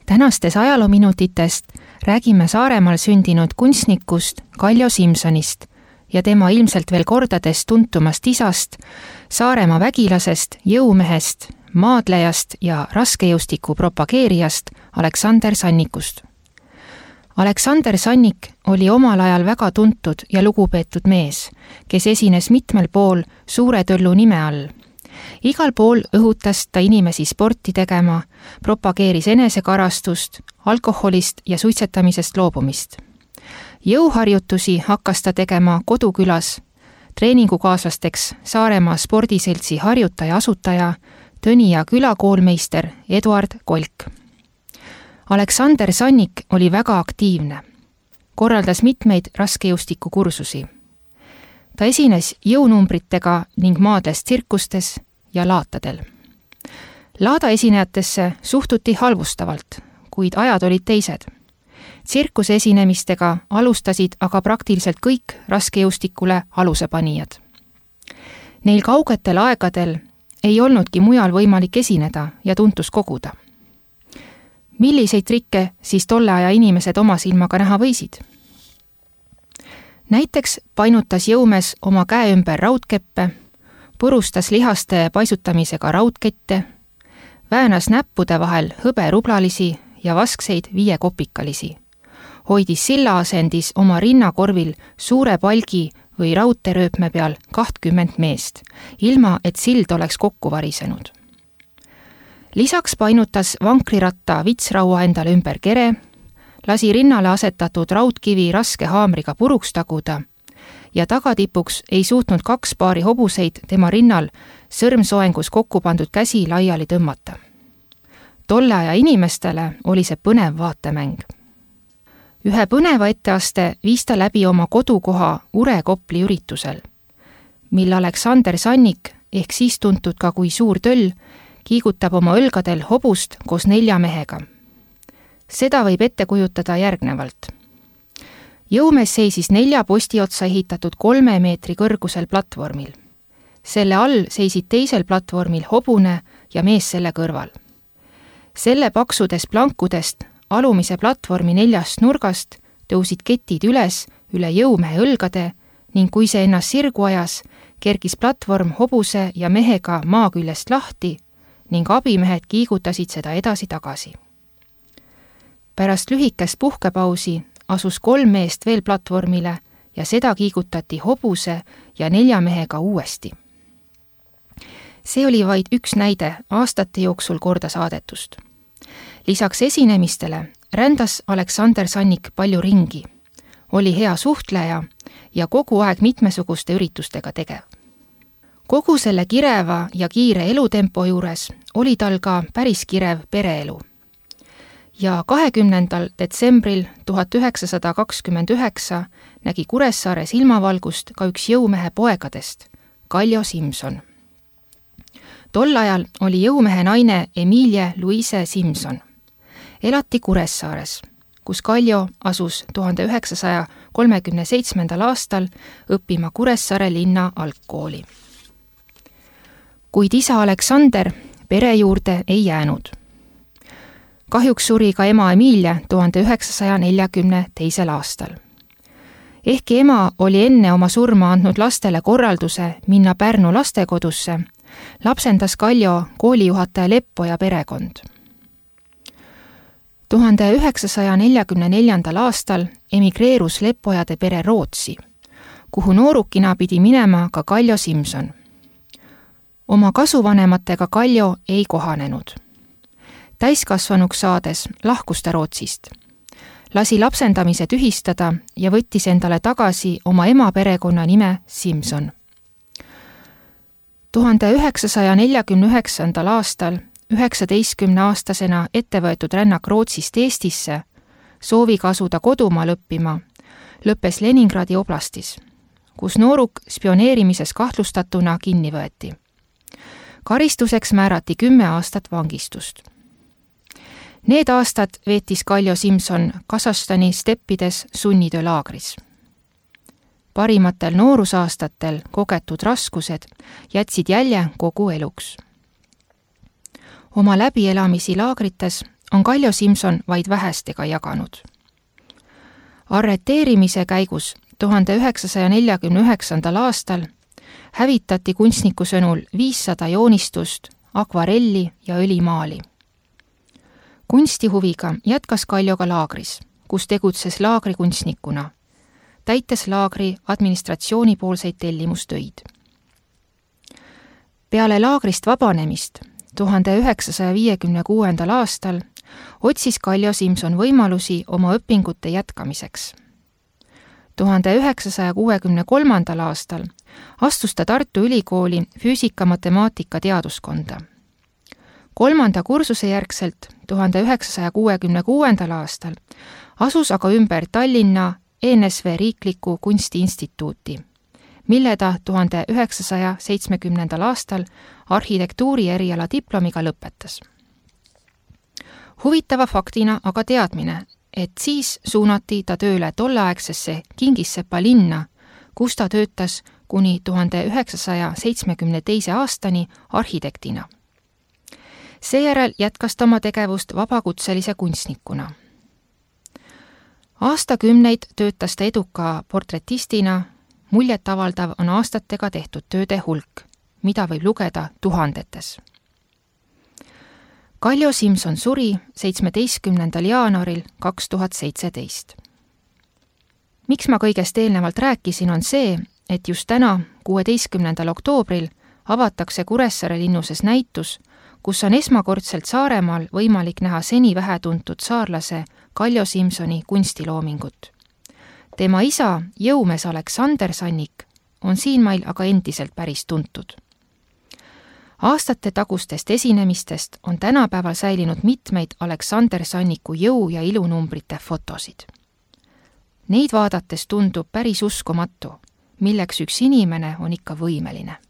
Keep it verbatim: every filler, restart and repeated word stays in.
Tänastes ajaloominutitest räägime Saaremaal sündinud kunstnikust Kaljo Simsonist ja tema ilmselt veel kordades tuntumast isast, Saaremaa vägilasest, jõumehest, maadlejast ja raskejõustiku propageerijast Aleksander Sannikust. Aleksander Sannik oli omal ajal väga tuntud ja lugupeetud mees, kes esines mitmel pool Suure Töllu nime all. Igal pool õhutas ta inimesi sporti tegema, propageeris enesekarastust, alkoholist ja suitsetamisest loobumist. Jõuharjutusi hakkas ta tegema kodukülas, treeningukaaslasteks Saaremaa spordiseltsi harjutaja asutaja, Tõnija külakoolmeister Eduard Kolk. Aleksander Sannik oli väga aktiivne. Korraldas mitmeid raskejõustikukursusi. Ta esines jõunumbritega ning maadles tsirkustes ja laatadel. Laada esinejatesse suhtuti halvustavalt, kuid ajad olid teised. Tsirkuse esinemistega alustasid aga praktiliselt kõik raskejõustikule aluse panijad. Neil kaugetel aegadel ei olnudki mujal võimalik esineda ja tuntust koguda. Milliseid trikke siis tolle aja inimesed oma silmaga näha võisid? Näiteks painutas jõumees oma käe ümber raudkeppe, purustas lihaste paisutamisega raudkette, väänas näppude vahel hõberublalisi ja vaskseid viiekopikalisi, hoidis silla asendis oma rinnakorvil suure palgi või raudteerööpme peal kahtkümmend meest, ilma et sild oleks kokku varisenud. Lisaks painutas vankriratta vitsraua endale ümber kere, lasi rinnale asetatud raudkivi raske haamriga puruks taguda ja tagatipuks ei suutnud kaks paari hobuseid tema rinnal sõrmsoengus kokku pandud käsi laiali tõmmata. Tolle aja inimestele oli see põnev vaatemäng. Ühe põneva etteaste viis ta läbi oma kodukoha Ure-Kopli üritusel, mil Aleksander Sannik, ehk siis tuntud ka kui Suur Töll, kiigutab oma õlgadel hobust koos nelja mehega. Seda võib ette kujutada järgnevalt. Jõumees seisis nelja posti otsa ehitatud kolme meetri kõrgusel platvormil. Selle all seisid teisel platvormil hobune ja mees selle kõrval. Selle paksudest plankudest alumise platvormi neljast nurgast tõusid ketid üles üle jõumehe õlgade ning kui see ennast sirgu ajas, kerkis platvorm hobuse ja mehega maa küljest lahti ning abimehed kiigutasid seda edasi-tagasi. Pärast lühikest puhkepausi asus kolm meest veel platvormile ja seda kiigutati hobuse ja nelja mehega uuesti. See oli vaid üks näide aastate jooksul korda saadetust. Lisaks esinemistele rändas Aleksander Sannik palju ringi, oli hea suhtleja ja kogu aeg mitmesuguste üritustega tegev. Kogu selle kireva ja kiire elutempo juures oli tal ka päris kirev pereelu. Ja kahekümnendal detsembril tuhat üheksasada kakskümmend üheksa nägi Kuressaares ilmavalgust ka üks jõumehe poegadest, Kaljo Simson. Tol ajal oli jõumehe naine Emilie Louise Simson. Elati Kuressaares, kus Kaljo asus tuhande üheksasaja kolmekümne seitsmendal aastal õppima Kuressaare linna algkooli. Kuid isa Aleksander pere juurde ei jäänud. Kahjuks suri ka ema Emilie tuhande üheksasaja neljakümne teisel aastal. Ehkki ema oli enne oma surma andnud lastele korralduse minna Pärnu lastekodusse, lapsendas Kaljo koolijuhataja Leppoja perekond. tuhande üheksasaja neljakümne neljandal aastal emigreerus Leppojade pere Rootsi, kuhu noorukina pidi minema ka Kaljo Simson. Oma kasuvanematega Kaljo ei kohanenud. Täiskasvanuks saades lahkus ta Rootsist. Lasi lapsendamise tühistada ja võttis endale tagasi oma ema perekonna nime Simson. tuhande üheksasaja neljakümne üheksandal aastal üheksateistkümneaastasena ette võetud rännak Rootsist Eestisse, sooviga asuda kodumaal õppima, lõppes Leningradi oblastis, kus nooruk spioneerimises kahtlustatuna kinni võeti. Karistuseks määrati kümme aastat vangistust. Need aastad veetis Kaljo Simson Kasahstani steppides sunnitöölaagris. Parimatel noorusaastatel kogetud raskused jätsid jälje kogu eluks. Oma läbielamisi laagrites on Kaljo Simson vaid vähestega jaganud. Arreteerimise käigus tuhande üheksasaja neljakümne üheksandal aastal hävitati kunstniku sõnul viissada joonistust, akvarelli ja õlimaali. Kunstihuviga jätkas Kaljo ka laagris, kus tegutses laagrikunstnikuna, täites laagri administratsioonipoolseid tellimustöid. Peale laagrist vabanemist tuhande üheksasaja viiekümne kuuendal aastal otsis Kaljo Simson võimalusi oma õpingute jätkamiseks. tuhande üheksasaja kuuekümne kolmandal aastal astus ta Tartu Ülikooli füüsika-matemaatika teaduskonda. Kolmanda kursuse järgselt tuhande üheksasaja kuuekümne kuuendal aastal asus aga ümber Tallinna N S V Riikliku Kunstiinstituuti, mille ta tuhande üheksasaja seitsmekümnendal aastal arhitektuuri eriala diplomiga lõpetas. Huvitava faktina aga teadmine, et siis suunati ta tööle tolleaegsesse Kingissepa linna, kus ta töötas kuni tuhande üheksasaja seitsmekümne teise aastani arhitektina. Seejärel jätkas ta oma tegevust vabakutselise kunstnikuna. Aastakümneid töötas ta eduka portretistina, muljetavaldav on aastatega tehtud tööde hulk, mida võib lugeda tuhandetes. Kaljo Simson suri seitsmeteistkümnendal jaanuaril kaks tuhat seitseteist. Miks ma kõigest eelnevalt rääkisin, on see, et just täna, kuueteistkümnendal oktoobril, avatakse Kuressaare linnuses näitus, kus on esmakordselt Saaremaal võimalik näha seni vähetuntud saarlase Kaljo Simsoni kunstiloomingut. Tema isa, jõumees Aleksander Sannik, on siinmail aga endiselt päris tuntud. Aastate tagustest esinemistest on tänapäeval säilinud mitmeid Aleksander Sanniku jõu- ja ilunumbrite fotosid. Neid vaadates tundub päris uskumatu, milleks üks inimene on ikka võimeline.